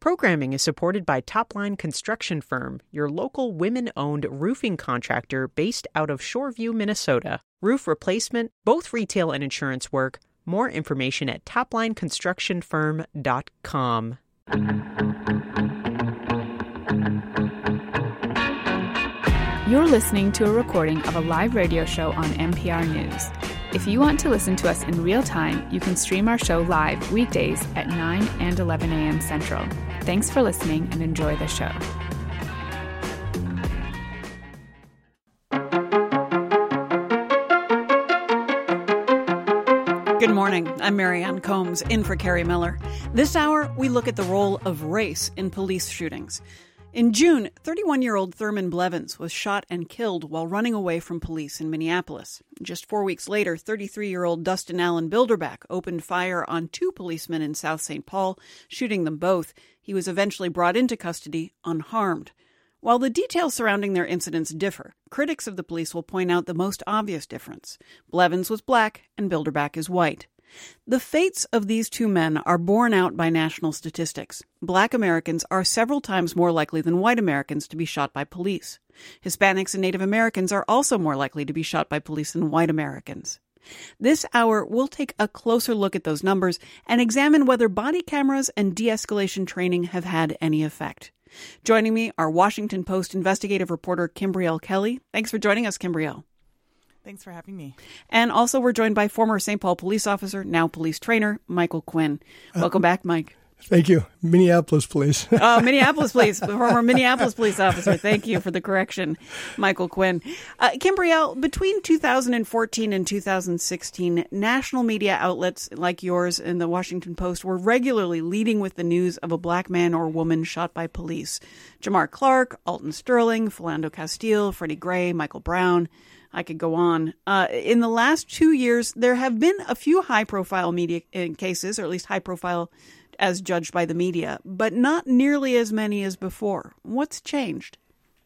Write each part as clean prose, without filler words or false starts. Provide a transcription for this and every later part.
Programming is supported by Topline Construction Firm, your local women-owned roofing contractor based out of Shoreview, Minnesota. Roof replacement, both retail and insurance work. More information at toplineconstructionfirm.com. You're listening to a recording of a live radio show on NPR News. If you want to listen to us in real time, you can stream our show live weekdays at 9 and 11 a.m. Central. Thanks for listening and enjoy the show. Good morning. I'm Marianne Combs, in for Carrie Miller. This hour, we look at the role of race in police shootings. In June, 31-year-old Thurman Blevins was shot and killed while running away from police in Minneapolis. Just 4 weeks later, 33-year-old Dustin Allen Bilderback opened fire on two policemen in South St. Paul, shooting them both. He was eventually brought into custody unharmed. While the details surrounding their incidents differ, critics of the police will point out the most obvious difference. Blevins was black and Bilderback is white. The fates of these two men are borne out by national statistics. Black Americans are several times more likely than white Americans to be shot by police. Hispanics and Native Americans are also more likely to be shot by police than white Americans. This hour, we'll take a closer look at those numbers and examine whether body cameras and de-escalation training have had any effect. Joining me are Washington Post investigative reporter Kimbrielle Kelly. Thanks for joining us, Kimbrielle. Thanks for having me. And also we're joined by former St. Paul police officer, now police trainer, Michael Quinn. Welcome back, Mike. Thank you. Minneapolis police. Oh, Minneapolis police. Former Minneapolis police officer. Thank you for the correction, Michael Quinn. Kimbrielle, between 2014 and 2016, national media outlets like yours and the Washington Post were regularly leading with the news of a black man or woman shot by police. Jamar Clark, Alton Sterling, Philando Castile, Freddie Gray, Michael Brown. I could go on. In the last 2 years, there have been a few high-profile media cases, or at least high-profile as judged by the media, but not nearly as many as before. What's changed?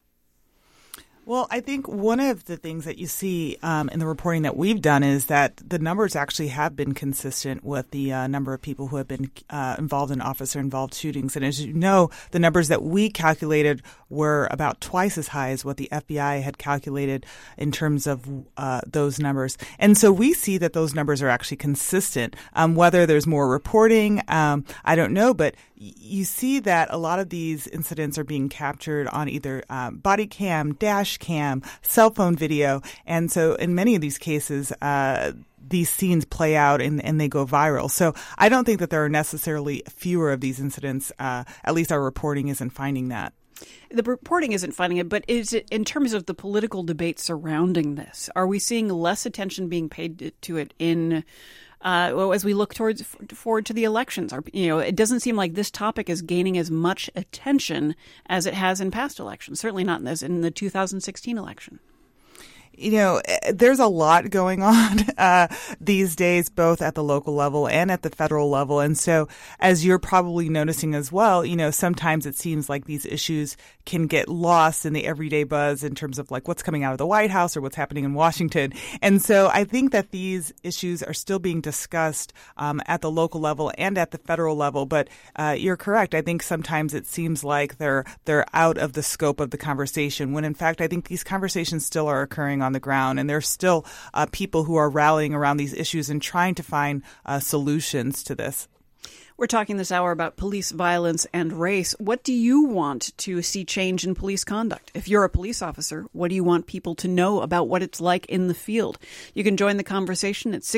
Well, I think one of the things that you see in the reporting that we've done is that the numbers actually have been consistent with the number of people who have been involved in officer-involved shootings. And as you know, the numbers that we calculated were about twice as high as what the FBI had calculated in terms of those numbers. And so we see that those numbers are actually consistent. Whether there's more reporting, I don't know, but you see that a lot of these incidents are being captured on either body cam, dash cam, cell phone video. And so in many of these cases, these scenes play out and they go viral. So I don't think that there are necessarily fewer of these incidents. At least our reporting isn't finding that. The reporting isn't finding it, but is it in terms of the political debate surrounding this? Are we seeing less attention being paid to it in as we look forward to the elections? It doesn't seem like this topic is gaining as much attention as it has in past elections. Certainly not in the 2016 election. You know, there's a lot going on these days, both at the local level and at the federal level. And so, as you're probably noticing as well, sometimes it seems like these issues can get lost in the everyday buzz in terms of like what's coming out of the White House or what's happening in Washington. And so I think that these issues are still being discussed at the local level and at the federal level. But you're correct. I think sometimes it seems like they're out of the scope of the conversation, when in fact I think these conversations still are occurring on the ground, and there's still people who are rallying around these issues and trying to find solutions to this. We're talking this hour about police violence and race. What do you want to see change in police conduct? If you're a police officer, what do you want people to know about what it's like in the field? You can join the conversation at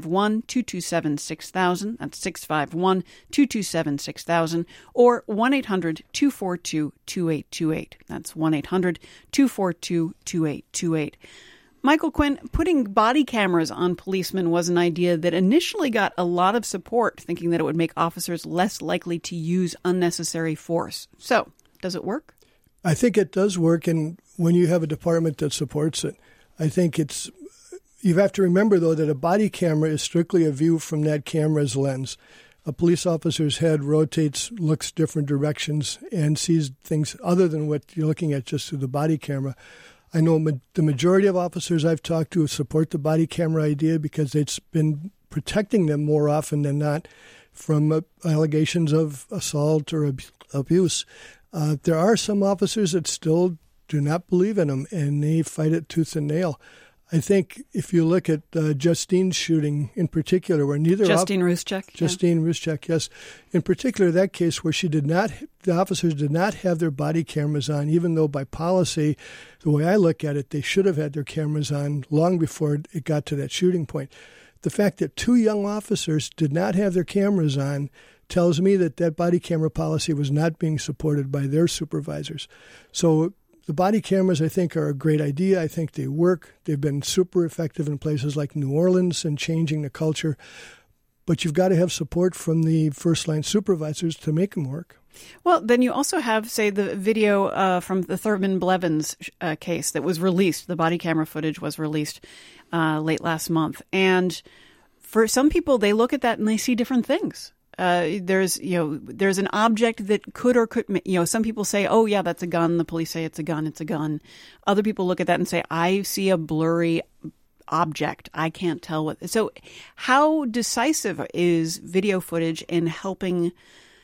651-227-6000. That's 651-227-6000 or 1-800-242-2828. That's 1-800-242-2828. Michael Quinn, putting body cameras on policemen was an idea that initially got a lot of support, thinking that it would make officers less likely to use unnecessary force. So, does it work? I think it does work, and when you have a department that supports it, I think you have to remember, though, that a body camera is strictly a view from that camera's lens. A police officer's head rotates, looks different directions, and sees things other than what you're looking at just through the body camera. I know the majority of officers I've talked to support the body camera idea because it's been protecting them more often than not from allegations of assault or abuse. There are some officers that still do not believe in them, and they fight it tooth and nail. I think if you look at Justine's shooting in particular, where Justine Ruszczyk, yes. In particular, that case where the officers did not have their body cameras on, even though by policy, the way I look at it, they should have had their cameras on long before it got to that shooting point. The fact that 2 young officers did not have their cameras on tells me that body camera policy was not being supported by their supervisors. So the body cameras, I think, are a great idea. I think they work. They've been super effective in places like New Orleans and changing the culture. But you've got to have support from the first-line supervisors to make them work. Well, then you also have, say, the video from the Thurman Blevins case that was released. The body camera footage was released late last month. And for some people, they look at that and they see different things. There's an object that could or could, some people say, oh, yeah, that's a gun. The police say it's a gun. It's a gun. Other people look at that and say, I see a blurry object. I can't tell what. So how decisive is video footage in helping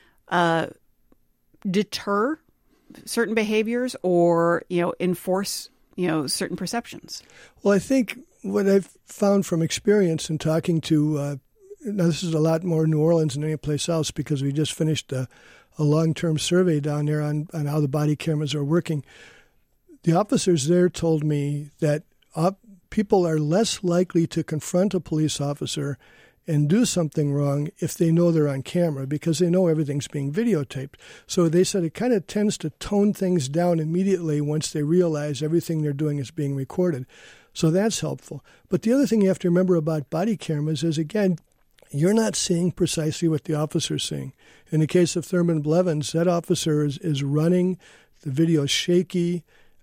deter certain behaviors or, enforce, certain perceptions? Well, I think what I've found from experience in talking to now, this is a lot more New Orleans than any place else because we just finished a long-term survey down there on how the body cameras are working. The officers there told me that people are less likely to confront a police officer and do something wrong if they know they're on camera because they know everything's being videotaped. So they said it kind of tends to tone things down immediately once they realize everything they're doing is being recorded. So that's helpful. But the other thing you have to remember about body cameras is, again, you're not seeing precisely what the officer's seeing. In the case of Thurman Blevins, that officer is running. The video is shaky.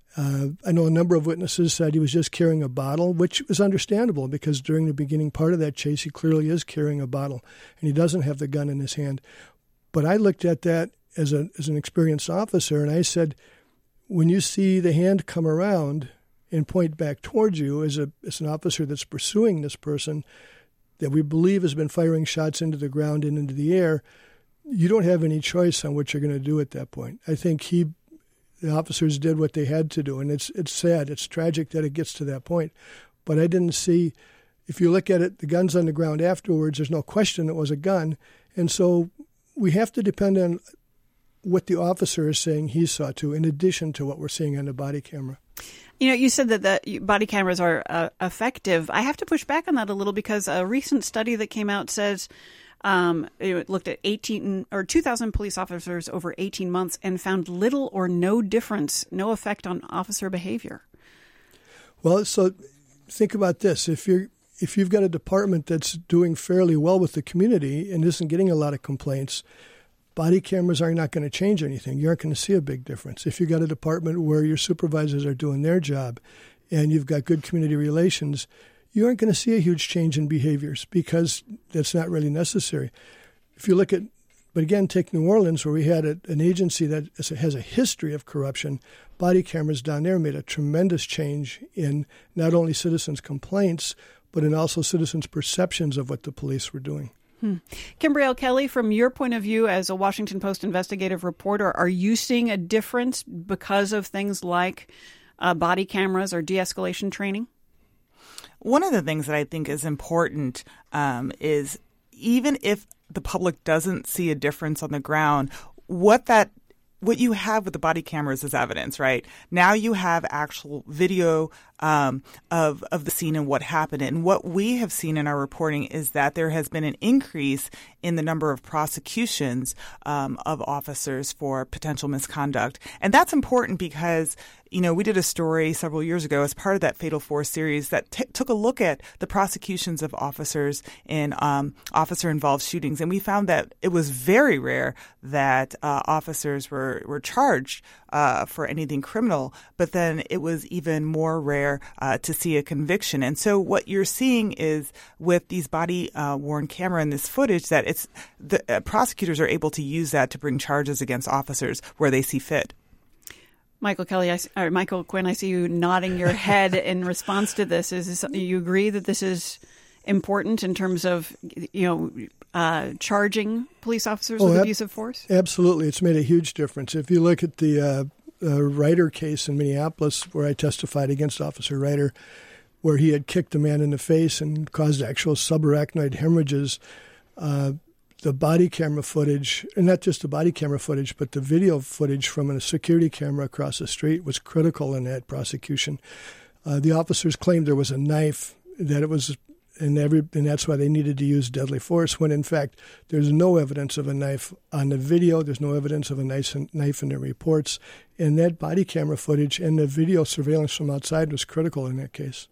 I know a number of witnesses said he was just carrying a bottle, which is understandable because during the beginning part of that chase, he clearly is carrying a bottle, and he doesn't have the gun in his hand. But I looked at that as an experienced officer, and I said, when you see the hand come around and point back towards you as an officer that's pursuing this person that we believe has been firing shots into the ground and into the air, you don't have any choice on what you're going to do at that point. I think the officers did what they had to do, and it's sad. It's tragic that it gets to that point. But I didn't see, if you look at it, the gun's on the ground afterwards, there's no question it was a gun. And so we have to depend on what the officer is saying he saw too, in addition to what we're seeing on the body camera. You said that the body cameras are effective. I have to push back on that a little because a recent study that came out says it looked at 2,000 police officers over 18 months and found little or no difference, no effect on officer behavior. Well, so think about this. If you've got a department that's doing fairly well with the community and isn't getting a lot of complaints, body cameras are not going to change anything. You aren't going to see a big difference. If you've got a department where your supervisors are doing their job and you've got good community relations, you aren't going to see a huge change in behaviors because that's not really necessary. If you look at, but again, take New Orleans where we had an agency that has a history of corruption. Body cameras down there made a tremendous change in not only citizens' complaints, but in also citizens' perceptions of what the police were doing. Kimbrielle Kelly, from your point of view as a Washington Post investigative reporter, are you seeing a difference because of things like body cameras or de-escalation training? One of the things that I think is important is even if the public doesn't see a difference on the ground, what you have with the body cameras is evidence, right? Now you have actual video of the scene and what happened. And what we have seen in our reporting is that there has been an increase in the number of prosecutions of officers for potential misconduct. And that's important because, we did a story several years ago as part of that Fatal Four series that took a look at the prosecutions of officers in officer-involved shootings. And we found that it was very rare that officers were charged for anything criminal, but then it was even more rare to see a conviction. And so what you're seeing is with these body-worn camera and this footage that the prosecutors are able to use that to bring charges against officers where they see fit. Michael Quinn, I see you nodding your head in response to this. You agree that this is important in terms of, charging police officers with abuse of force? Absolutely. It's made a huge difference. If you look at the Ryder case in Minneapolis, where I testified against Officer Ryder, where he had kicked a man in the face and caused actual subarachnoid hemorrhages, the body camera footage, and not just the body camera footage, but the video footage from a security camera across the street was critical in that prosecution. The officers claimed there was a knife, that it was, and that's why they needed to use deadly force, when in fact there's no evidence of a knife on the video, there's no evidence of a knife in the reports, and that body camera footage and the video surveillance from outside was critical in that case.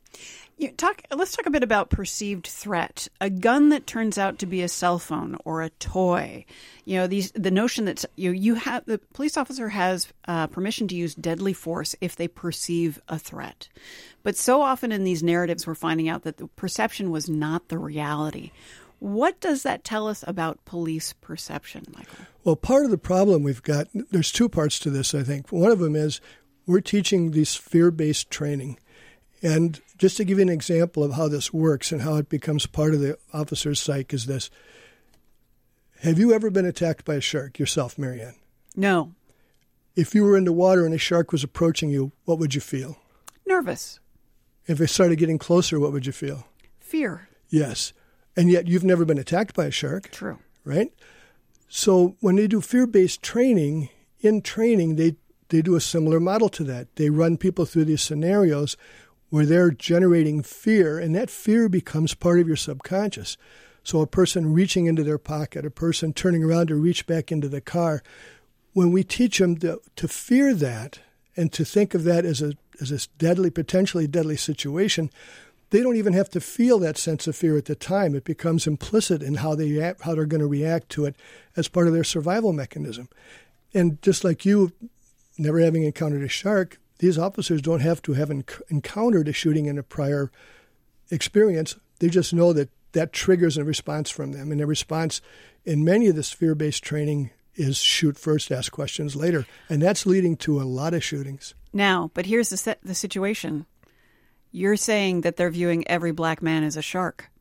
Let's talk a bit about perceived threat. A gun that turns out to be a cell phone or a toy. The notion that the police officer has permission to use deadly force if they perceive a threat. But so often in these narratives, we're finding out that the perception was not the reality. What does that tell us about police perception, Michael? Well, part of the problem we've got, there's two parts to this, I think. One of them is we're teaching this fear-based training. And just to give you an example of how this works and how it becomes part of the officer's psyche is this. Have you ever been attacked by a shark yourself, Marianne? No. If you were in the water and a shark was approaching you, what would you feel? Nervous. If it started getting closer, what would you feel? Fear. Yes. And yet you've never been attacked by a shark. True. Right? So when they do fear-based training, in training, they do a similar model to that. They run people through these scenarios where they're generating fear, and that fear becomes part of your subconscious. So a person reaching into their pocket, a person turning around to reach back into the car, when we teach them to fear that and to think of that as a deadly, potentially deadly situation, they don't even have to feel that sense of fear at the time. It becomes implicit in how they're going to react to it as part of their survival mechanism. And just like you, never having encountered a shark, these officers don't have to have encountered a shooting in a prior experience. They just know that triggers a response from them. And the response in many of this fear-based training is shoot first, ask questions later. And that's leading to a lot of shootings. Now, but here's the situation. You're saying that they're viewing every black man as a shark.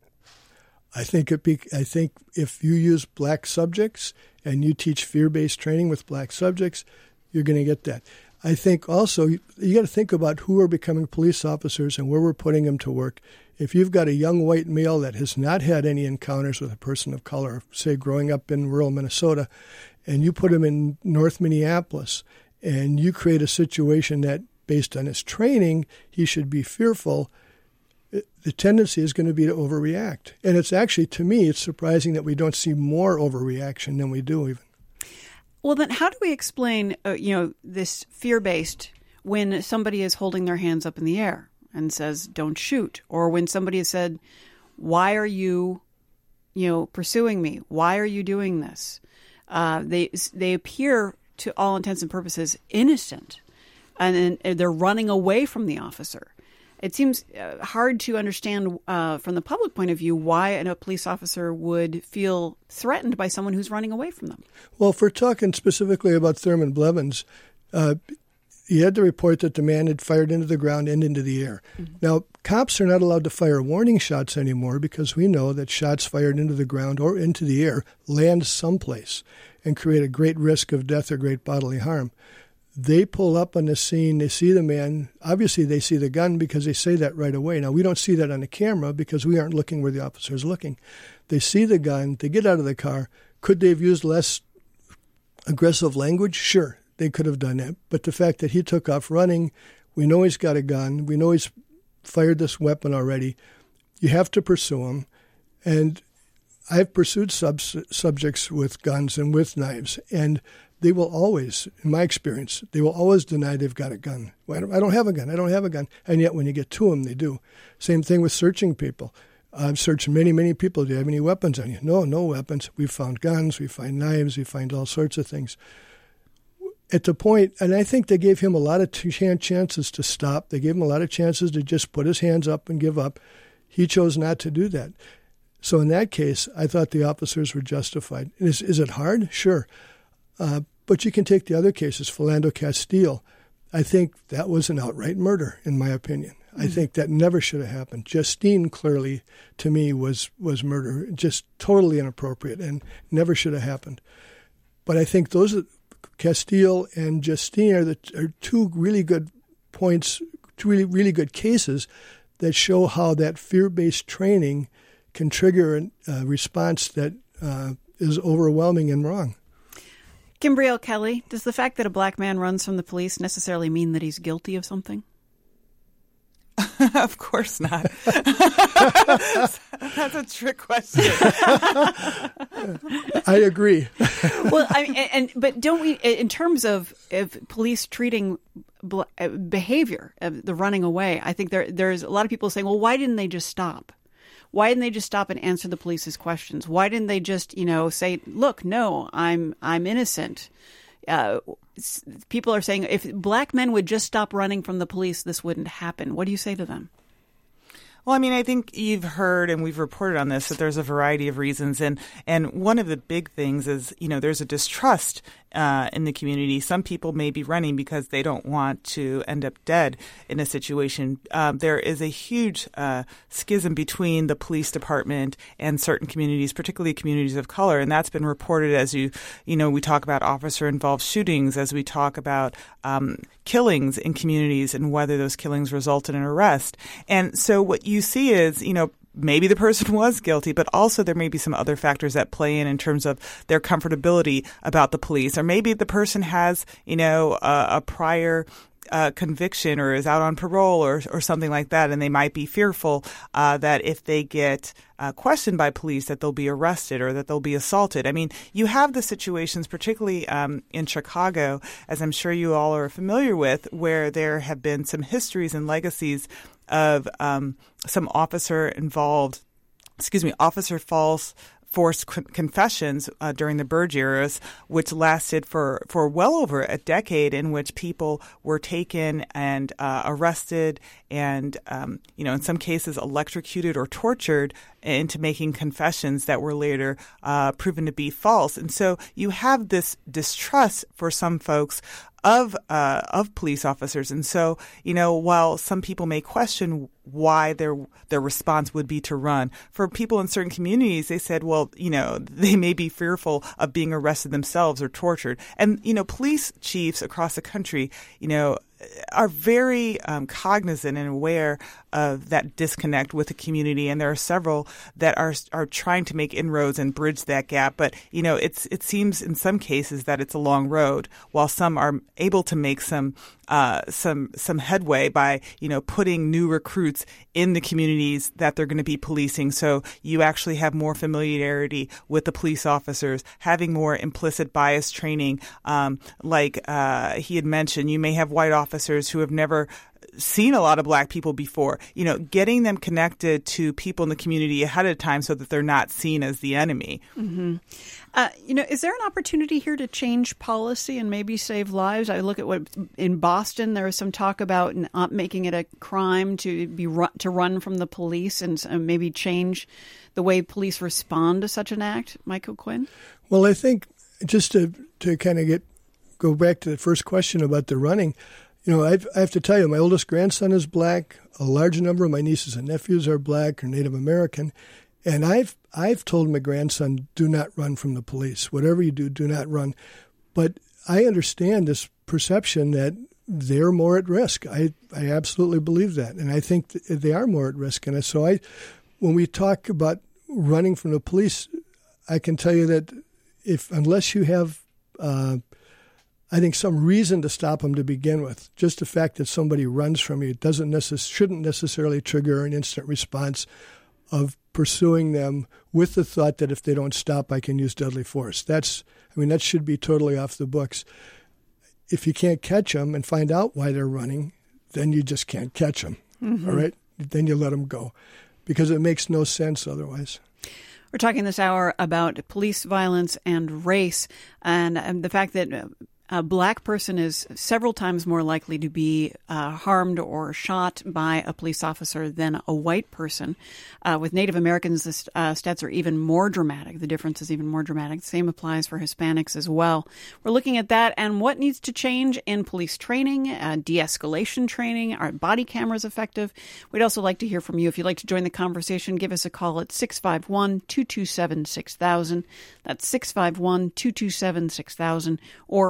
I think if you use black subjects and you teach fear-based training with black subjects, you're going to get that. I think also you got to think about who are becoming police officers and where we're putting them to work. If you've got a young white male that has not had any encounters with a person of color, say growing up in rural Minnesota, and you put him in North Minneapolis, and you create a situation that, based on his training, he should be fearful, the tendency is going to be to overreact. And it's actually, to me, it's surprising that we don't see more overreaction than we do even. Well, then how do we explain, this fear-based when somebody is holding their hands up in the air and says, don't shoot, or when somebody has said, why are you, pursuing me? Why are you doing this? They appear, to all intents and purposes, innocent, and they're running away from the officer. It seems hard to understand from the public point of view why a police officer would feel threatened by someone who's running away from them. Well, if we're talking specifically about Thurman Blevins, he had the report that the man had fired into the ground and into the air. Mm-hmm. Now, cops are not allowed to fire warning shots anymore because we know that shots fired into the ground or into the air land someplace and create a great risk of death or great bodily harm. They pull up on the scene, they see the man. Obviously, they see the gun because they say that right away. Now, we don't see that on the camera because we aren't looking where the officer is looking. They see the gun, they get out of the car. Could they have used less aggressive language? Sure, they could have done that. But the fact that he took off running, we know he's got a gun, we know he's fired this weapon already. You have to pursue him. And I've pursued subjects with guns and with knives, and they will always, in my experience, they will always deny they've got a gun. Well, I don't have a gun. I don't have a gun. And yet when you get to them, they do. Same thing with searching people. I've searched many, many people. Do you have any weapons on you? No weapons. We've found guns. We find knives. We find all sorts of things. At the point, and I think they gave him a lot of chances to stop. They gave him a lot of chances to just put his hands up and give up. He chose not to do that. So in that case, I thought the officers were justified. Is it hard? Sure. But you can take the other cases, Philando Castile. I think that was an outright murder, in my opinion. I think that never should have happened. Justine clearly, to me, was murder, just totally inappropriate and never should have happened. But I think Castile and Justine are two really good points, two really good cases that show how that fear-based training can trigger a response that is overwhelming and wrong. Kimbrielle Kelly, does the fact that a black man runs from the police necessarily mean that he's guilty of something? Of course not. That's a trick question. I agree. Well, but don't we, in terms of police treating behavior, the running away, I think there's a lot of people saying, well, why didn't they just stop? Why didn't they just stop and answer the police's questions? Why didn't they just, say, look, no, I'm innocent? People are saying if black men would just stop running from the police, this wouldn't happen. What do you say to them? Well, I mean, I think you've heard, and we've reported on this, that there's a variety of reasons. And one of the big things is, there's a distrust in the community. Some people may be running because they don't want to end up dead in a situation. There is a huge schism between the police department and certain communities, particularly communities of color. And that's been reported as we talk about officer-involved shootings, as we talk about killings in communities and whether those killings result in an arrest. And so what you see is, maybe the person was guilty, but also there may be some other factors that play in terms of their comfortability about the police. Or maybe the person has, a prior conviction or is out on parole or something like that, and they might be fearful that if they get questioned by police that they'll be arrested or that they'll be assaulted. I mean, you have the situations, particularly in Chicago, as I'm sure you all are familiar with, where there have been some histories and legacies of some officer false forced confessions during the Burge eras, which lasted for well over a decade, in which people were taken and arrested and, in some cases electrocuted or tortured into making confessions that were later proven to be false. And so you have this distrust for some folks of police officers. And so, while some people may question why their response would be to run, for people in certain communities, they said, well, they may be fearful of being arrested themselves or tortured. And, police chiefs across the country, are very cognizant and aware of that disconnect with the community, and there are several that are trying to make inroads and bridge that gap. But it seems in some cases that it's a long road, while some are able to make some headway by putting new recruits in the communities that they're going to be policing. So you actually have more familiarity with the police officers, having more implicit bias training. Like he had mentioned, you may have white officers who have never seen a lot of black people before, getting them connected to people in the community ahead of time so that they're not seen as the enemy. Mm-hmm. Is there an opportunity here to change policy and maybe save lives? I look at what in Boston, there was some talk about not making it a crime to run from the police and maybe change the way police respond to such an act. Michael Quinn? Well, I think just to kind of go back to the first question about the running, I have to tell you, my oldest grandson is black. A large number of my nieces and nephews are black or Native American. And I've told my grandson, do not run from the police. Whatever you do, do not run. But I understand this perception that they're more at risk. I absolutely believe that. And I think they are more at risk. And so when we talk about running from the police, I can tell you that unless you have I think some reason to stop them to begin with. Just the fact that somebody runs from you shouldn't necessarily trigger an instant response of pursuing them with the thought that if they don't stop, I can use deadly force. That should be totally off the books. If you can't catch them and find out why they're running, then you just can't catch them. Mm-hmm. All right? Then you let them go because it makes no sense otherwise. We're talking this hour about police violence and race and the fact that a black person is several times more likely to be harmed or shot by a police officer than a white person. With Native Americans, the stats are even more dramatic. The difference is even more dramatic. The same applies for Hispanics as well. We're looking at that and what needs to change in police training, de-escalation training. Are body cameras effective? We'd also like to hear from you. If you'd like to join the conversation, give us a call at 651-227-6000. That's 651-227-6000 or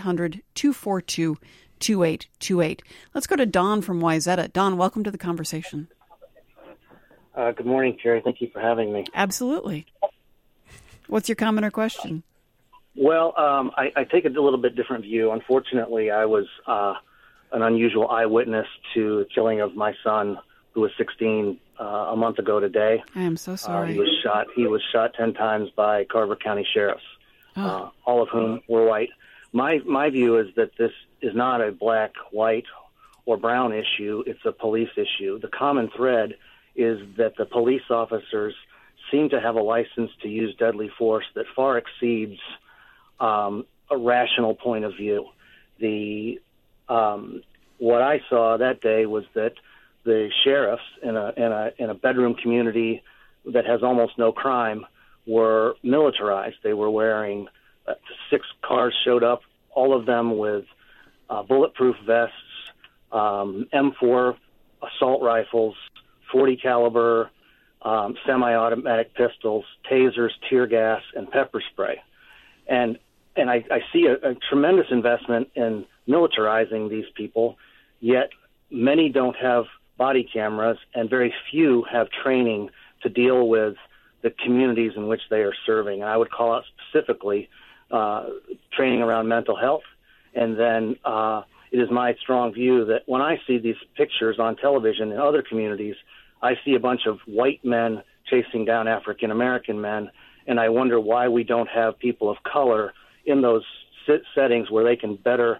1-800-242-2828. Let's go to Don from Wayzata. Don, welcome to the conversation. Good morning, Carrie. Thank you for having me. Absolutely. What's your comment or question? Well, I take a little bit different view. Unfortunately, I was an unusual eyewitness to the killing of my son, who was 16 a month ago today. I am so sorry. He was shot 10 times by Carver County sheriffs, all of whom were white. My view is that this is not a black, white, or brown issue. It's a police issue. The common thread is that the police officers seem to have a license to use deadly force that far exceeds a rational point of view. What I saw that day was that the sheriffs in a bedroom community that has almost no crime were militarized. They were wearing 6 cars showed up, all of them with bulletproof vests, M4 assault rifles, 40 caliber semi-automatic pistols, tasers, tear gas, and pepper spray. And I see a tremendous investment in militarizing these people, yet many don't have body cameras and very few have training to deal with the communities in which they are serving. And I would call out specifically training around mental health. And then it is my strong view that when I see these pictures on television in other communities, I see a bunch of white men chasing down African-American men, and I wonder why we don't have people of color in those settings where they can better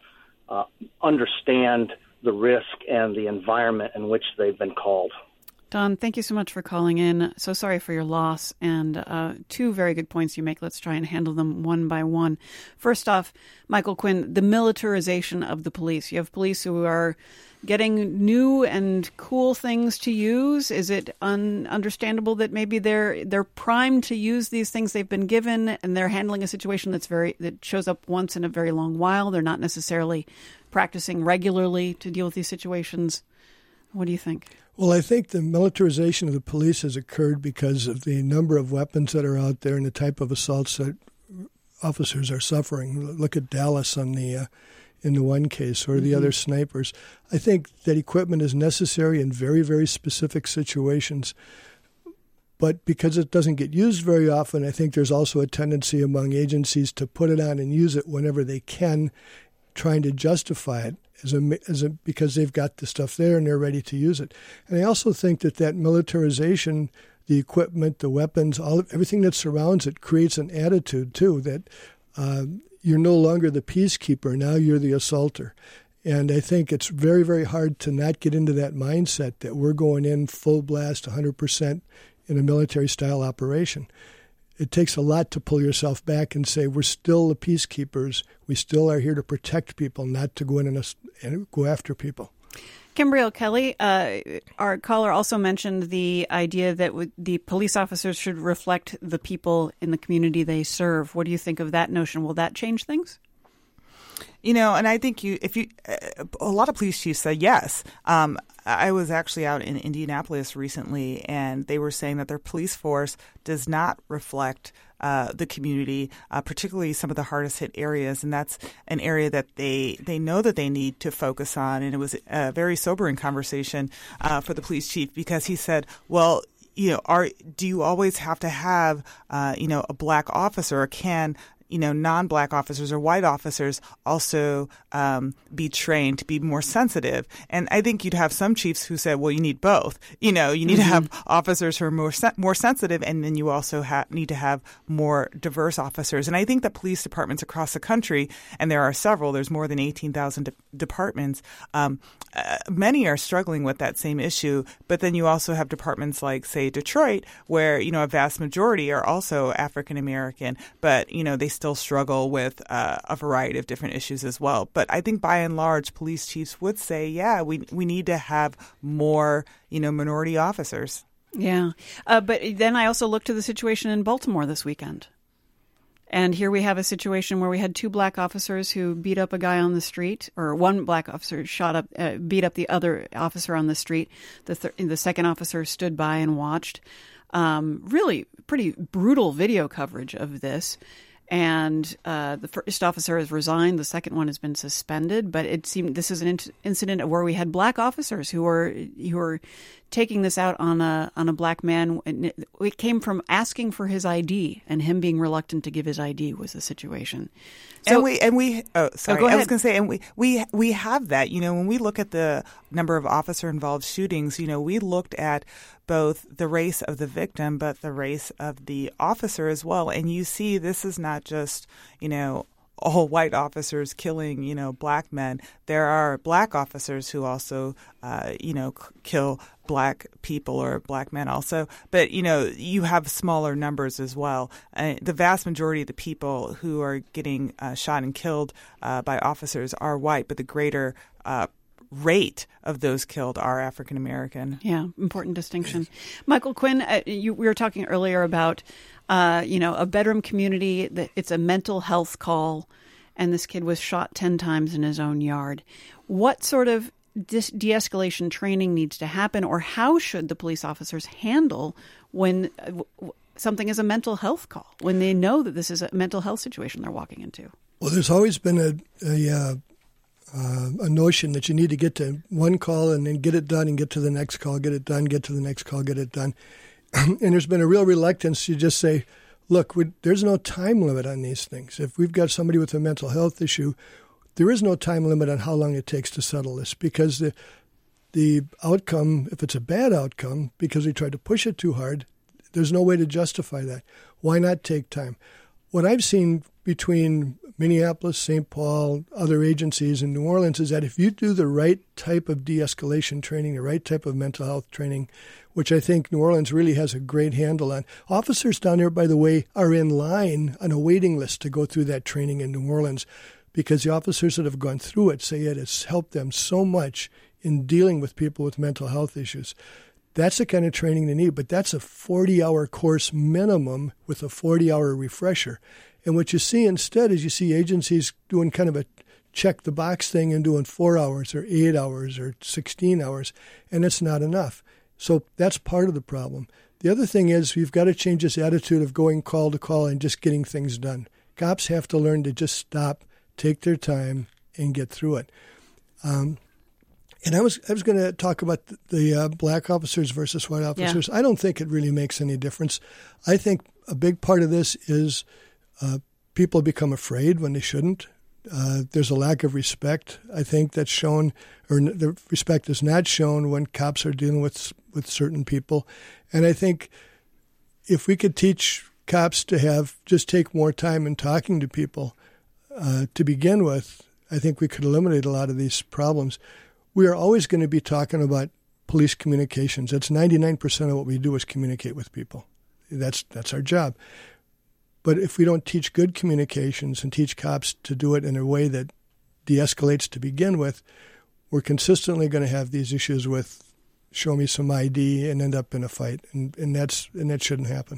understand the risk and the environment in which they've been called. Don, thank you so much for calling in. So sorry for your loss. And 2 very good points you make. Let's try and handle them one by one. First off, Michael Quinn, the militarization of the police. You have police who are getting new and cool things to use. Is it understandable that maybe they're primed to use these things they've been given, and they're handling a situation that shows up once in a very long while? They're not necessarily practicing regularly to deal with these situations. What do you think? Well, I think the militarization of the police has occurred because of the number of weapons that are out there and the type of assaults that officers are suffering. Look at Dallas in the one case, or the other snipers. I think that equipment is necessary in very, very specific situations. But because it doesn't get used very often, I think there's also a tendency among agencies to put it on and use it whenever they can, trying to justify it because they've got the stuff there and they're ready to use it. And I also think that militarization, the equipment, the weapons, everything that surrounds it creates an attitude, too, that you're no longer the peacekeeper. Now you're the assaulter. And I think it's very, very hard to not get into that mindset that we're going in full blast, 100% in a military-style operation. It takes a lot to pull yourself back and say, we're still the peacekeepers. We still are here to protect people, not to go in and go after people. Kimbriel Kelly, our caller also mentioned the idea that the police officers should reflect the people in the community they serve. What do you think of that notion? Will that change things? You know, and I think a lot of police chiefs say yes. I was actually out in Indianapolis recently, and they were saying that their police force does not reflect the community, particularly some of the hardest hit areas. And that's an area that they know that they need to focus on. And it was a very sobering conversation for the police chief, because he said, well, do you always have to have, a black officer, or can non-black officers or white officers also be trained to be more sensitive? And I think you'd have some chiefs who said, well, you need both. You need to have officers who are more sensitive, and then you also need to have more diverse officers. And I think that police departments across the country, and there are several, there's more than 18,000 departments, many are struggling with that same issue. But then you also have departments like, say, Detroit, where, a vast majority are also African American, but, they still still struggle with a variety of different issues as well. But I think by and large, police chiefs would say, yeah, we need to have more, minority officers. Yeah. But then I also looked to the situation in Baltimore this weekend. And here we have a situation where we had 2 black officers who beat up a guy on the street, or one black officer beat up the other officer on the street. The second officer stood by and watched. Really pretty brutal video coverage of this. And the first officer has resigned. The second one has been suspended. But it seemed this is an incident where we had black officers who were taking this out on a black man. It came from asking for his ID, and him being reluctant to give his ID was the situation. So, go ahead. I was going to say, and we have that. When we look at the number of officer-involved shootings, we looked at both the race of the victim, but the race of the officer as well. And you see, this is not just, all white officers killing, black men. There are black officers who also, kill black people or black men also. But, you have smaller numbers as well. The vast majority of the people who are getting shot and killed by officers are white, but the greater rate of those killed are African American. Yeah, important distinction. Michael Quinn, we were talking earlier about, a bedroom community. It's a mental health call, and this kid was shot 10 times in his own yard. What sort of de-escalation training needs to happen, or how should the police officers handle when something is a mental health call, when they know that this is a mental health situation they're walking into? Well, there's always been a notion that you need to get to one call and then get it done and get to the next call, get it done, get to the next call, get it done. And there's been a real reluctance to just say, look, there's no time limit on these things. If we've got somebody with a mental health issue, there is no time limit on how long it takes to settle this, because the outcome, if it's a bad outcome, because we tried to push it too hard, there's no way to justify that. Why not take time? What I've seen between Minneapolis, St. Paul, other agencies in New Orleans is that if you do the right type of de-escalation training, the right type of mental health training, which I think New Orleans really has a great handle on. Officers down there, by the way, are in line on a waiting list to go through that training in New Orleans, because the officers that have gone through it say it has helped them so much in dealing with people with mental health issues. That's the kind of training they need, but that's a 40-hour course minimum with a 40-hour refresher. And what you see instead is you see agencies doing kind of a check-the-box thing and doing 4 hours or 8 hours or 16 hours, and it's not enough. So that's part of the problem. The other thing is we've got to change this attitude of going call to call and just getting things done. Cops have to learn to just stop, take their time, and get through it. And I was going to talk about the black officers versus white officers. Yeah. I don't think it really makes any difference. I think a big part of this is people become afraid when they shouldn't. There's a lack of respect, I think, that's shown, or the respect is not shown when cops are dealing with certain people. And I think if we could teach cops to just take more time in talking to people to begin with, I think we could eliminate a lot of these problems. We are always going to be talking about police communications. That's 99% of what we do is communicate with people. That's our job. But if we don't teach good communications and teach cops to do it in a way that de-escalates to begin with, we're consistently going to have these issues with show me some ID and end up in a fight, and that shouldn't happen.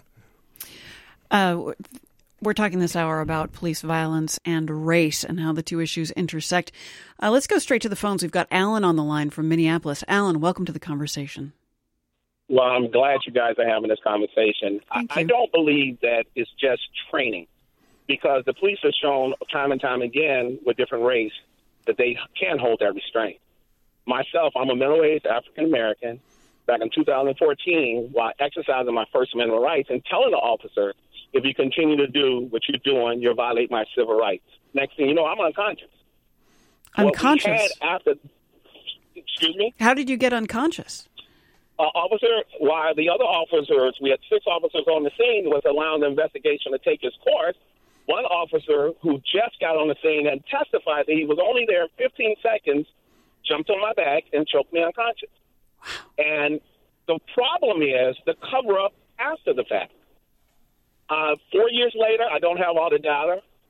We're talking this hour about police violence and race and how the two issues intersect. Let's go straight to the phones. We've got Alan on the line from Minneapolis. Alan, welcome to the conversation. Well, I'm glad you guys are having this conversation. I don't believe that it's just training, because the police have shown time and time again with different race that they can hold that restraint. Myself, I'm a middle-aged African-American. Back in 2014, while exercising my First Amendment rights and telling the officer, if you continue to do what you're doing, you'll violate my civil rights. Next thing you know, I'm unconscious. Unconscious? Excuse me? How did you get unconscious? While the other officers, we had 6 officers on the scene, was allowing the investigation to take its course. One officer who just got on the scene and testified that he was only there 15 seconds, jumped on my back and choked me unconscious. Wow. And the problem is the cover-up after the fact. 4 years later, I don't have all the data,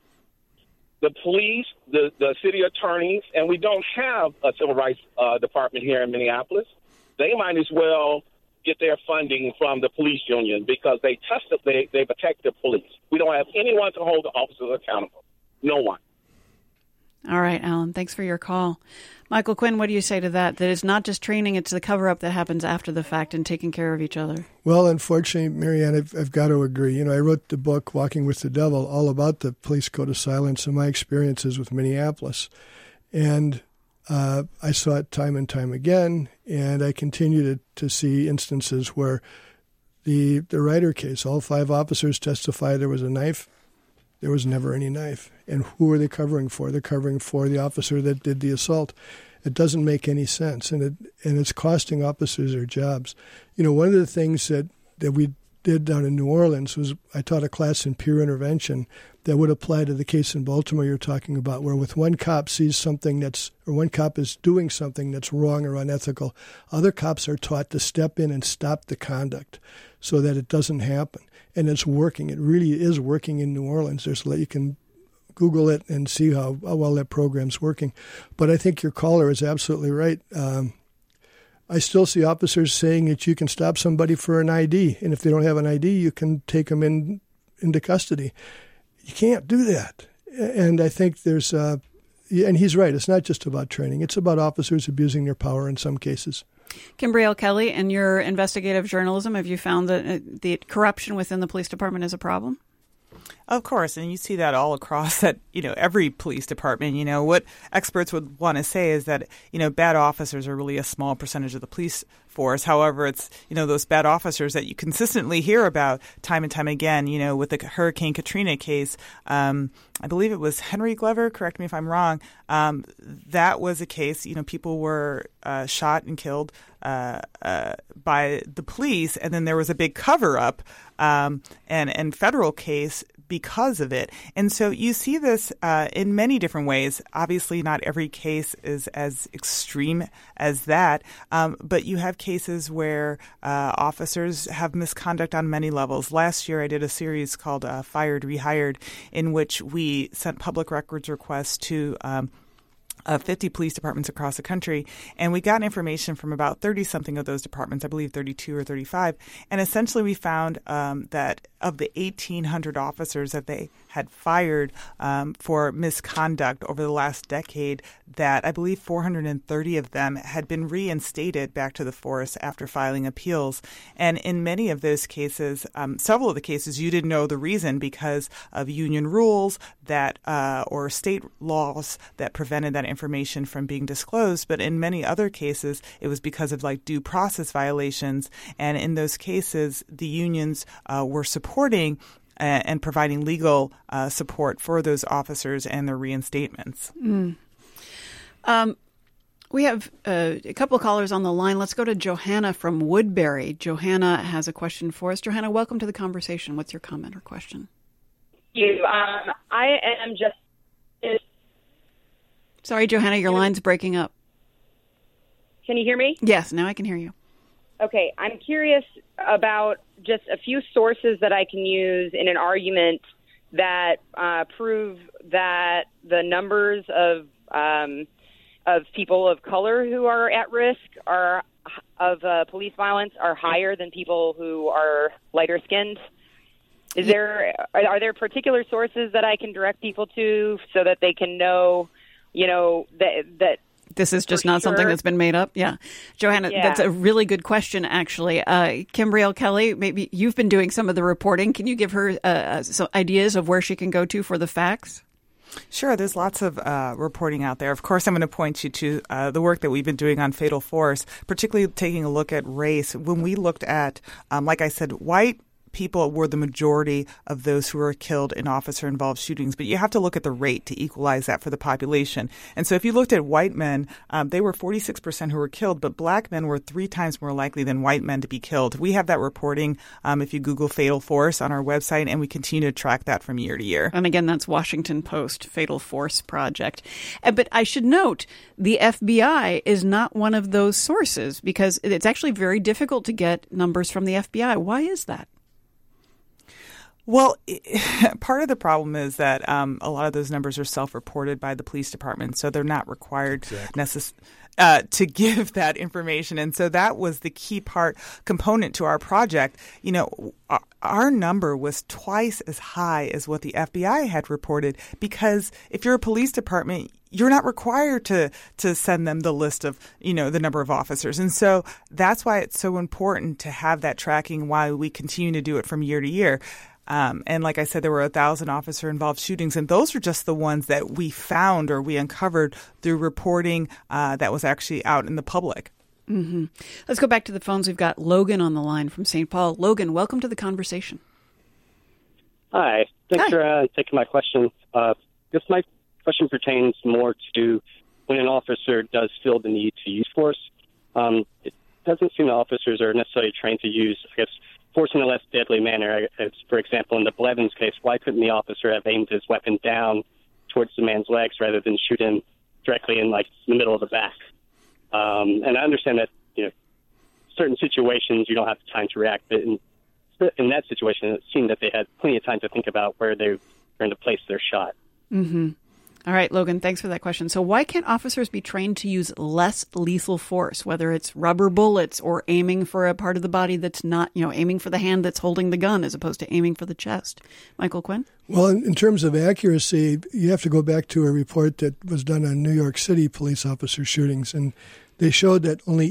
the police, the city attorneys, and we don't have a civil rights department here in Minneapolis. They might as well get their funding from the police union because they protect the police. We don't have anyone to hold the officers accountable. No one. All right, Alan, thanks for your call. Michael Quinn, what do you say to that? That it's not just training, it's the cover-up that happens after the fact and taking care of each other. Well, unfortunately, Marianne, I've got to agree. I wrote the book, Walking with the Devil, all about the police code of silence and my experiences with Minneapolis. And I saw it time and time again, and I continue to see instances where the Ryder case, all 5 officers testified there was a knife. There was never any knife. And who are they covering for? They're covering for the officer that did the assault. It doesn't make any sense, and it's costing officers their jobs. One of the things that we did down in New Orleans was I taught a class in peer intervention that would apply to the case in Baltimore you're talking about, where with one cop sees something one cop is doing something that's wrong or unethical, other cops are taught to step in and stop the conduct so that it doesn't happen. And it's working. It really is working in New Orleans. You can Google it and see how well that program's working. But I think your caller is absolutely right. I still see officers saying that you can stop somebody for an ID, and if they don't have an ID, you can take them into custody. You can't do that. And I think there's, and he's right, it's not just about training. It's about officers abusing their power in some cases. Kimbrielle Kelly, in your investigative journalism, have you found that the corruption within the police department is a problem? Of course, and you see that all across every police department. What experts would want to say is that, bad officers are really a small percentage of the police force. However, it's, those bad officers that you consistently hear about time and time again, with the Hurricane Katrina case. I believe it was Henry Glover, correct me if I'm wrong. That was a case, people were shot and killed by the police, and then there was a big cover-up and federal case because of it. And so you see this in many different ways. Obviously, not every case is as extreme as that, but you have cases where officers have misconduct on many levels. Last year, I did a series called Fired, Rehired, in which we sent public records requests to 50 police departments across the country, and we got information from about 30-something of those departments, I believe 32 or 35, and essentially we found that of the 1,800 officers that they had fired for misconduct over the last decade, that I believe 430 of them had been reinstated back to the force after filing appeals. And in many of those cases, several of the cases, you didn't know the reason because of union rules that or state laws that prevented that information from being disclosed. But in many other cases, it was because of due process violations. And in those cases, the unions were supporting and providing legal support for those officers and their reinstatements. We have a couple of callers on the line. Let's go to Johanna from Woodbury. Johanna has a question for us. Johanna, welcome to the conversation. What's your comment or question? Thank you. I am just... Sorry, Johanna, your line's breaking up. Can you hear me? Yes, now I can hear you. Okay, I'm curious about just a few sources that I can use in an argument that prove that the numbers of people of color who are at risk of police violence are higher than people who are lighter skinned. Are there particular sources that I can direct people to so that they can know, that this is just not something that's been made up? Yeah. Johanna, That's a really good question, actually. Kimbrielle Kelly, maybe you've been doing some of the reporting. Can you give her some ideas of where she can go to for the facts? Sure. There's lots of reporting out there. Of course, I'm going to point you to the work that we've been doing on fatal force, particularly taking a look at race. When we looked at, like I said, white people were the majority of those who were killed in officer-involved shootings, but you have to look at the rate to equalize that for the population. And so if you looked at white men, they were 46% who were killed, but black men were 3 times more likely than white men to be killed. We have that reporting if you Google Fatal Force on our website, and we continue to track that from year to year. And again, that's Washington Post Fatal Force Project. But I should note, the FBI is not one of those sources because it's actually very difficult to get numbers from the FBI. Why is that? Well, part of the problem is that a lot of those numbers are self-reported by the police department, so they're not required to give that information. And so that was the key component to our project. You know, our number was twice as high as what the FBI had reported, because if you're a police department, you're not required to send them the list of, you know, the number of officers. And so that's why it's so important to have that tracking while we continue to do it from year to year. And like I said, there were 1,000 officer-involved shootings, and those are just the ones that we found or we uncovered through reporting that was actually out in the public. Mm-hmm. Let's go back to the phones. We've got Logan on the line from St. Paul. Logan, welcome to the conversation. Hi. Thanks for taking my question. Guess my question pertains more to when an officer does feel the need to use force. It doesn't seem that officers are necessarily trained to use, I guess, force in a less deadly manner. As, for example, in the Blevins case, why couldn't the officer have aimed his weapon down towards the man's legs rather than shoot him directly in, like, the middle of the back? And I understand that, you know, certain situations you don't have time to react, but in that situation, it seemed that they had plenty of time to think about where they were going to place their shot. Mm-hmm. All right, Logan, thanks for that question. So why can't officers be trained to use less lethal force, whether it's rubber bullets or aiming for a part of the body that's not, you know, aiming for the hand that's holding the gun as opposed to aiming for the chest? Michael Quinn? Well, in terms of accuracy, you have to go back to a report that was done on New York City police officer shootings, and they showed that only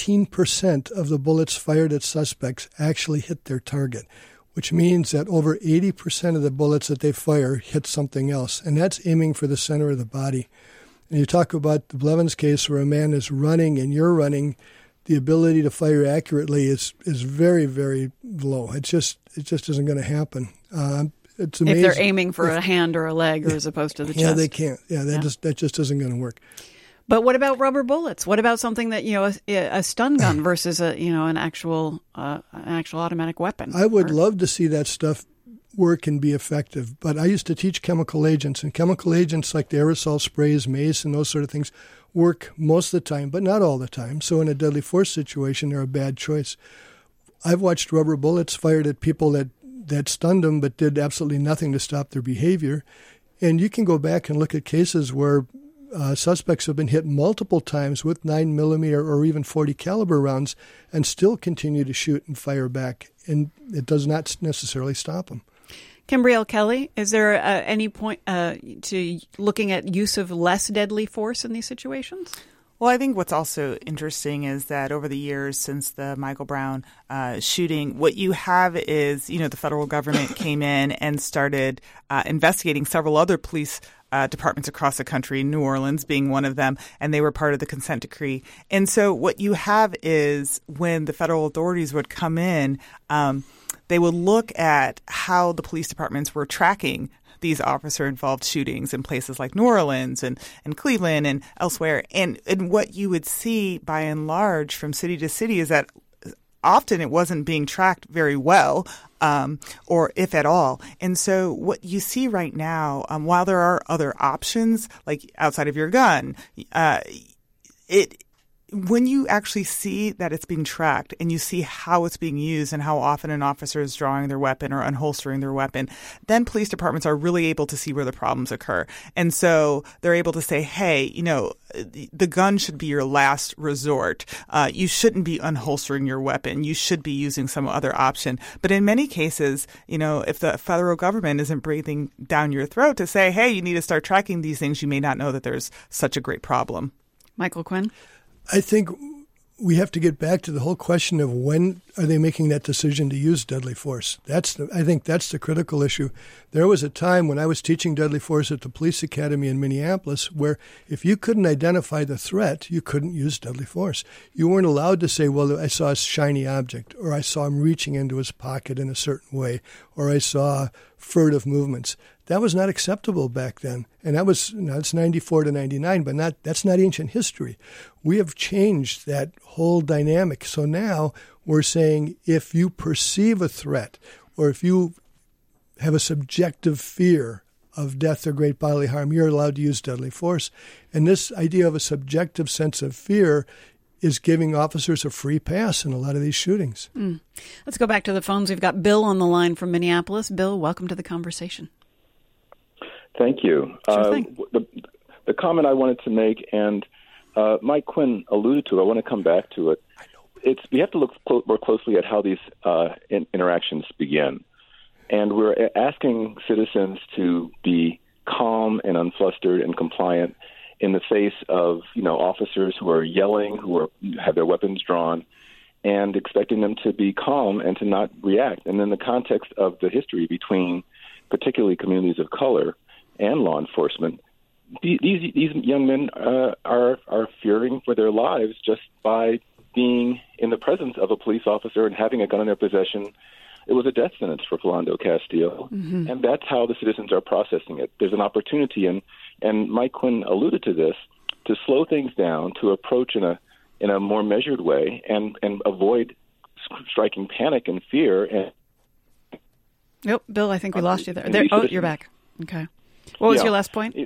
18% of the bullets fired at suspects actually hit their target, which means that over 80% of the bullets that they fire hit something else, and that's aiming for the center of the body. And you talk about the Blevins case where a man is running and you're running, the ability to fire accurately is very, very low. It just isn't going to happen. It's amazing. If they're aiming for a hand or a leg, or as opposed to the chest. Yeah, they can't. That just isn't going to work. But what about rubber bullets? What about something that, you know, a stun gun versus an actual automatic weapon? I would love to see that stuff work and be effective. But I used to teach chemical agents, and chemical agents like the aerosol sprays, mace, and those sort of things work most of the time, but not all the time. So in a deadly force situation, they're a bad choice. I've watched rubber bullets fired at people that stunned them but did absolutely nothing to stop their behavior. And you can go back and look at cases where suspects have been hit multiple times with 9mm or even .40 caliber rounds and still continue to shoot and fire back, and it does not necessarily stop them. Kimbrielle Kelly, is there any point to looking at use of less deadly force in these situations? Well, I think what's also interesting is that over the years since the Michael Brown shooting, what you have is, you know, the federal government came in and started investigating several other police departments across the country, New Orleans being one of them, and they were part of the consent decree. And so what you have is when the federal authorities would come in, they would look at how the police departments were tracking these officer-involved shootings in places like New Orleans and Cleveland and elsewhere. And what you would see by and large from city to city is that often it wasn't being tracked very well, or if at all. And so what you see right now, while there are other options, like outside of your gun, when you actually see that it's being tracked and you see how it's being used and how often an officer is drawing their weapon or unholstering their weapon, then police departments are really able to see where the problems occur. And so they're able to say, hey, you know, the gun should be your last resort. You shouldn't be unholstering your weapon. You should be using some other option. But in many cases, you know, if the federal government isn't breathing down your throat to say, hey, you need to start tracking these things, you may not know that there's such a great problem. Michael Quinn? I think we have to get back to the whole question of when are they making that decision to use deadly force. I think that's the critical issue. There was a time when I was teaching deadly force at the police academy in Minneapolis where if you couldn't identify the threat, you couldn't use deadly force. You weren't allowed to say, well, I saw a shiny object, or I saw him reaching into his pocket in a certain way, or I saw furtive movements. That was not acceptable back then. And that was, it's 94 to 99, but that's not ancient history. We have changed that whole dynamic. So now we're saying if you perceive a threat or if you have a subjective fear of death or great bodily harm, you're allowed to use deadly force. And this idea of a subjective sense of fear is giving officers a free pass in a lot of these shootings. Let's go back to the phones. We've got Bill on the line from Minneapolis. Bill, welcome to the conversation. Thank you. Sure thing. The comment I wanted to make, and Mike Quinn alluded to it, I want to come back to it. We have to look more closely at how these interactions begin. And we're asking citizens to be calm and unflustered and compliant in the face of, officers who are yelling, who have their weapons drawn, and expecting them to be calm and to not react. And in the context of the history between particularly communities of color and law enforcement, these young men are fearing for their lives just by being in the presence of a police officer and having a gun in their possession. It was a death sentence for Philando Castile, and that's how the citizens are processing it. There's an opportunity, and Mike Quinn alluded to this, to slow things down, to approach in a more measured way, and avoid striking panic and fear. Nope, Bill, I think we lost you there. You're back. Okay. What was your last point?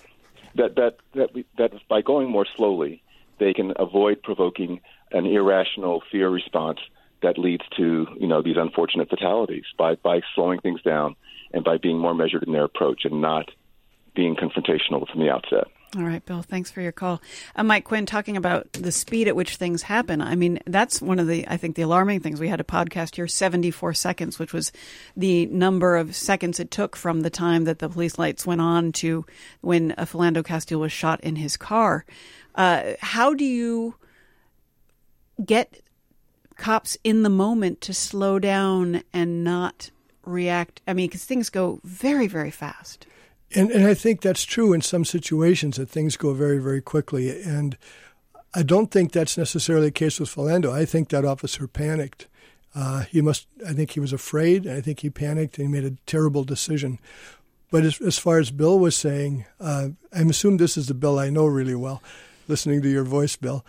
That by going more slowly, they can avoid provoking an irrational fear response that leads to, these unfortunate fatalities by slowing things down and by being more measured in their approach and not being confrontational from the outset. All right, Bill, thanks for your call. Mike Quinn, talking about the speed at which things happen. I mean, that's one of the alarming things. We had a podcast here, 74 seconds, which was the number of seconds it took from the time that the police lights went on to when Philando Castile was shot in his car. How do you get cops in the moment to slow down and not react? I mean, because things go very, very fast. And I think that's true in some situations, that things go very, very quickly. And I don't think that's necessarily the case with Philando. I think that officer panicked. I think he was afraid. I think he panicked and he made a terrible decision. But as far as Bill was saying, I'm assuming this is the Bill I know really well, listening to your voice, Bill.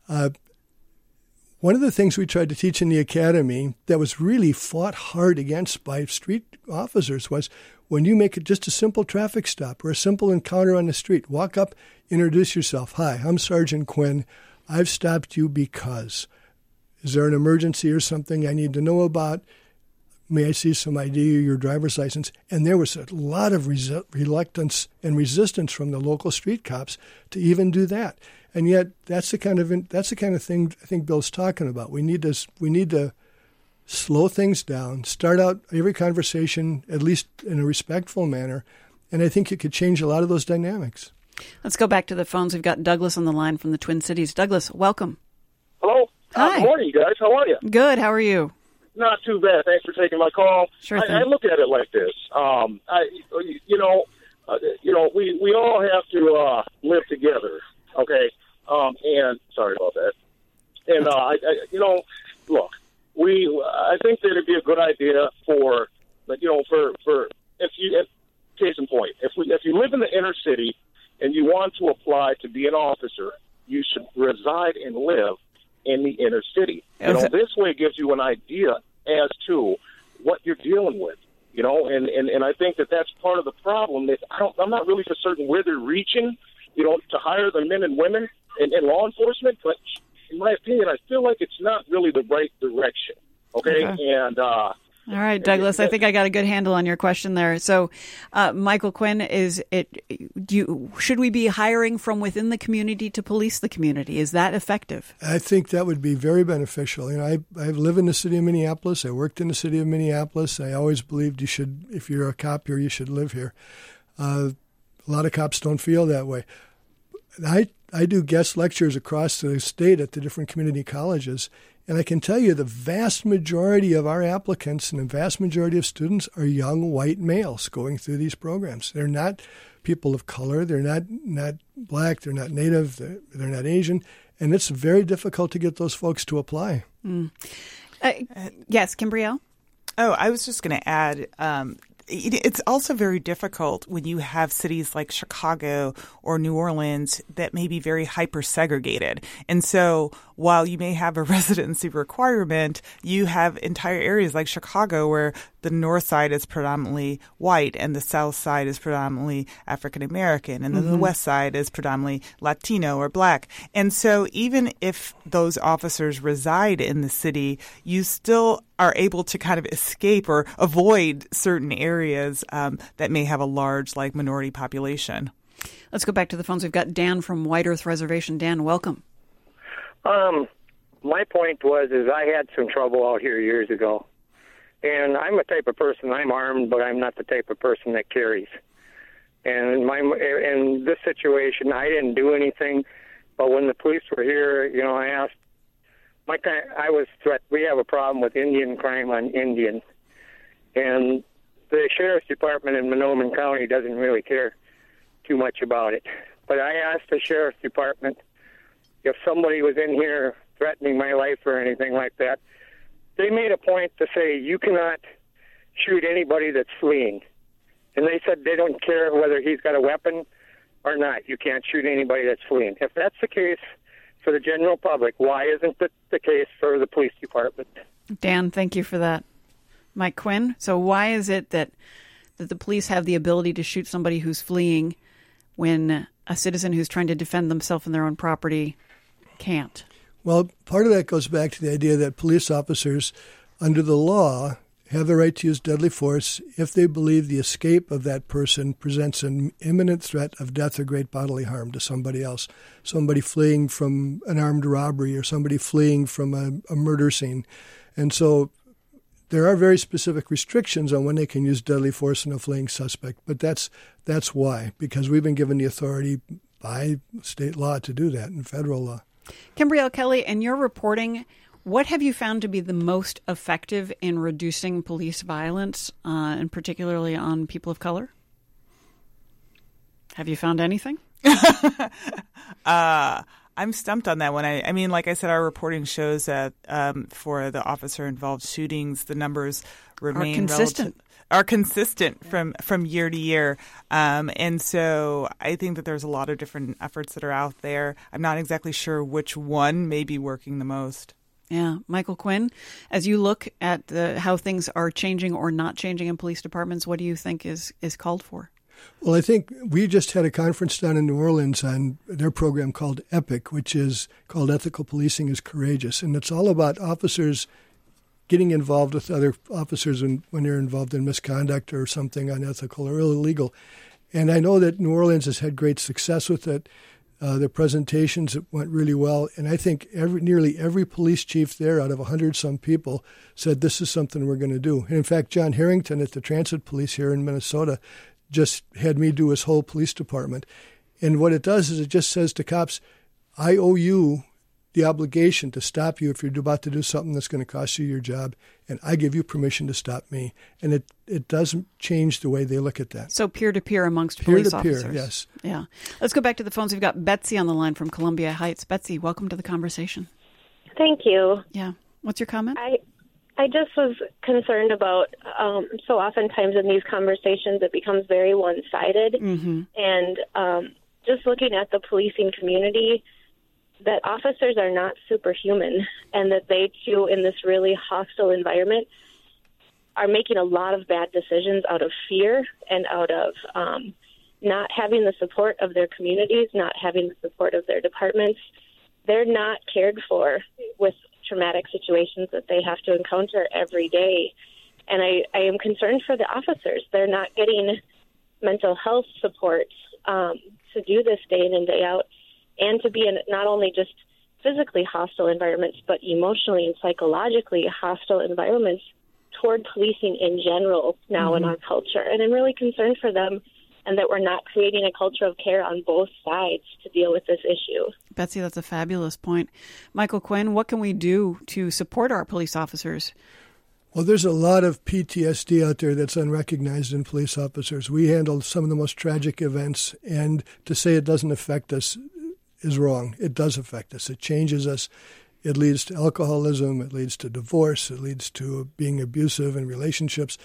One of the things we tried to teach in the academy that was really fought hard against by street officers was when you make it just a simple traffic stop or a simple encounter on the street, walk up, introduce yourself. Hi, I'm Sergeant Quinn. I've stopped you because. Is there an emergency or something I need to know about? May I see some ID or your driver's license? And there was a lot of reluctance and resistance from the local street cops to even do that. And yet, that's the kind of thing I think Bill's talking about. We need to slow things down, start out every conversation at least in a respectful manner, and I think it could change a lot of those dynamics. Let's go back to the phones. We've got Douglas on the line from the Twin Cities. Douglas, welcome. Hello. Hi. Good morning, you guys. How are you? Good. How are you? Not too bad. Thanks for taking my call. Sure thing. I look at it like this. We all have to live together. Okay. And sorry about that. And look, I think that it'd be a good idea for case in point, if you live in the inner city and you want to apply to be an officer, you should reside and live in the inner city. This way gives you an idea as to what you're dealing with. And I think that that's part of the problem. That I'm not really for certain where they're reaching, to hire the men and women in law enforcement, but in my opinion, I feel like it's not really the right direction. Okay. And all right, Douglas, I think I got a good handle on your question there. So, Michael Quinn, should we be hiring from within the community to police the community? Is that effective? I think that would be very beneficial. I live in the city of Minneapolis. I worked in the city of Minneapolis. I always believed if you're a cop here, you should live here. A lot of cops don't feel that way. I do guest lectures across the state at the different community colleges, and I can tell you the vast majority of our applicants and the vast majority of students are young white males going through these programs. They're not people of color. They're not black. They're not Native. They're not Asian. And it's very difficult to get those folks to apply. Yes, Kimbrielle? Oh, I was just going to add, it's also very difficult when you have cities like Chicago or New Orleans that may be very hyper-segregated. And so while you may have a residency requirement, you have entire areas like Chicago where the north side is predominantly white and the south side is predominantly African American, and then the west side is predominantly Latino or black. And so even if those officers reside in the city, you still are able to kind of escape or avoid certain areas that may have a large minority population. Let's go back to the phones. We've got Dan from White Earth Reservation. Dan, welcome. My point was I had some trouble out here years ago. And I'm a type of person, I'm armed, but I'm not the type of person that carries. And in this situation, I didn't do anything. But when the police were here, I asked, I was threatened. We have a problem with Indian crime on Indian. And the Sheriff's Department in Monoman County doesn't really care too much about it. But I asked the Sheriff's Department if somebody was in here threatening my life or anything like that. They made a point to say you cannot shoot anybody that's fleeing. And they said they don't care whether he's got a weapon or not. You can't shoot anybody that's fleeing. If that's the case for the general public, why isn't it the case for the police department? Dan, thank you for that. Mike Quinn, so why is it that the police have the ability to shoot somebody who's fleeing when a citizen who's trying to defend themselves and their own property can't? Well, part of that goes back to the idea that police officers, under the law, have the right to use deadly force if they believe the escape of that person presents an imminent threat of death or great bodily harm to somebody else, somebody fleeing from an armed robbery or somebody fleeing from a murder scene. And so there are very specific restrictions on when they can use deadly force in a fleeing suspect, but that's why, because we've been given the authority by state law to do that and federal law. Kimbrielle Kelly, in your reporting, what have you found to be the most effective in reducing police violence, and particularly on people of color? Have you found anything? I'm stumped on that one. I mean, like I said, our reporting shows that for the officer-involved shootings, the numbers remain are consistent from year to year. And so I think that there's a lot of different efforts that are out there. I'm not exactly sure which one may be working the most. Yeah. Michael Quinn, as you look at how things are changing or not changing in police departments, what do you think is called for? Well, I think we just had a conference down in New Orleans on their program called EPIC, which is called Ethical Policing is Courageous. And it's all about officers getting involved with other officers when they're involved in misconduct or something unethical or illegal. And I know that New Orleans has had great success with it. Their presentations went really well. And I think nearly every police chief there out of 100-some people said this is something we're going to do. And in fact, John Harrington at the Transit Police here in Minnesota just had me do his whole police department. And what it does is it just says to cops, I owe you the obligation to stop you if you're about to do something that's going to cost you your job, and I give you permission to stop me. And it doesn't change the way they look at that. So peer-to-peer amongst police officers. Peer-to-peer, yes. Yeah. Let's go back to the phones. We've got Betsy on the line from Columbia Heights. Betsy, welcome to the conversation. Thank you. Yeah. What's your comment? I just was concerned about, so oftentimes in these conversations it becomes very one-sided. Mm-hmm. And just looking at the policing community, that officers are not superhuman, and that they, too, in this really hostile environment, are making a lot of bad decisions out of fear and out of not having the support of their communities, not having the support of their departments. They're not cared for with traumatic situations that they have to encounter every day. And I am concerned for the officers. They're not getting mental health support to do this day in and day out, and to be in not only just physically hostile environments, but emotionally and psychologically hostile environments toward policing in general now in our culture. And I'm really concerned for them, and that we're not creating a culture of care on both sides to deal with this issue. Betsy, that's a fabulous point. Michael Quinn, what can we do to support our police officers? Well, there's a lot of PTSD out there that's unrecognized in police officers. We handle some of the most tragic events, and to say it doesn't affect us is wrong. It does affect us. It changes us. It leads to alcoholism. It leads to divorce. It leads to being abusive in relationships.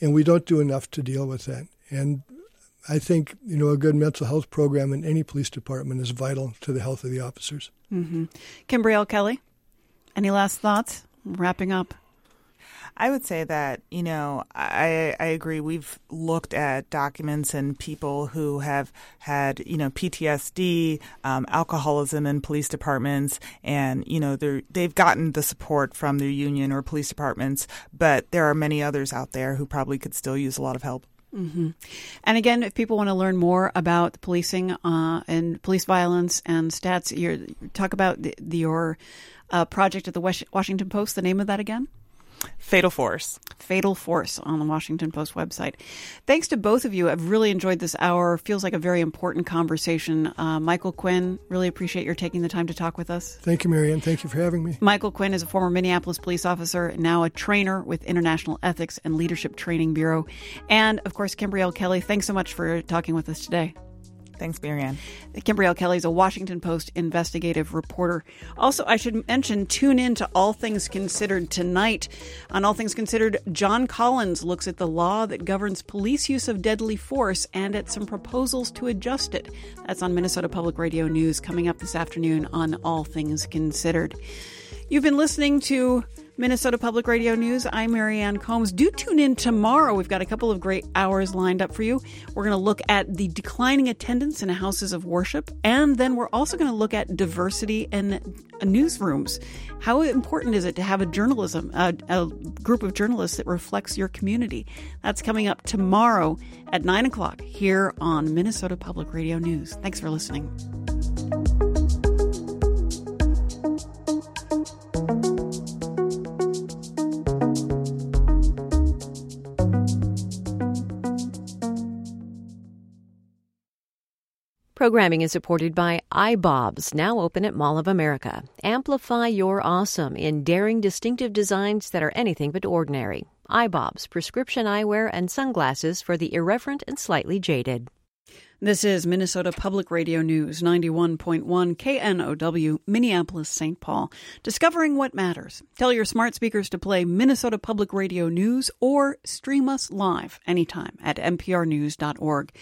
and we don't do enough to deal with that. And I think, a good mental health program in any police department is vital to the health of the officers. Mm-hmm. Kimbrielle Kelly, any last thoughts? Wrapping up. I would say that, I agree. We've looked at documents and people who have had, PTSD, alcoholism in police departments, and, they've gotten the support from their union or police departments, but there are many others out there who probably could still use a lot of help. Mm-hmm. And again, if people want to learn more about policing and police violence and stats, talk about your project at the Washington Post. The name of that again? Fatal Force. Fatal Force on the Washington Post website. Thanks to both of you. I've really enjoyed this hour. Feels like a very important conversation. Michael Quinn, really appreciate your taking the time to talk with us. Thank you, Marianne. Thank you for having me. Michael Quinn is a former Minneapolis police officer, now a trainer with International Ethics and Leadership Training Bureau. And, of course, Kimbrielle Kelly, thanks so much for talking with us today. Thanks, Marianne. Kimbrielle Kelly is a Washington Post investigative reporter. Also, I should mention, tune in to All Things Considered tonight. On All Things Considered, John Collins looks at the law that governs police use of deadly force and at some proposals to adjust it. That's on Minnesota Public Radio News coming up this afternoon on All Things Considered. You've been listening to Minnesota Public Radio News. I'm Marianne Combs. Do tune in tomorrow. We've got a couple of great hours lined up for you. We're going to look at the declining attendance in houses of worship, and then we're also going to look at diversity in newsrooms. How important is it to have a group of journalists that reflects your community? That's coming up tomorrow at 9 o'clock here on Minnesota Public Radio News. Thanks for listening. Programming is supported by iBobs, now open at Mall of America. Amplify your awesome in daring, distinctive designs that are anything but ordinary. iBobs, prescription eyewear and sunglasses for the irreverent and slightly jaded. This is Minnesota Public Radio News, 91.1 KNOW, Minneapolis, St. Paul. Discovering what matters. Tell your smart speakers to play Minnesota Public Radio News or stream us live anytime at mprnews.org.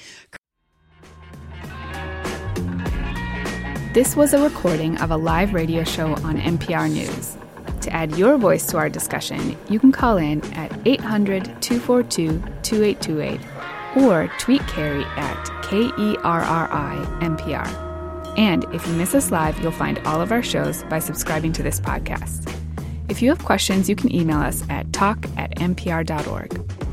This was a recording of a live radio show on NPR News. To add your voice to our discussion, you can call in at 800-242-2828 or tweet Carrie at KERRI-NPR. And if you miss us live, you'll find all of our shows by subscribing to this podcast. If you have questions, you can email us at talk@npr.org.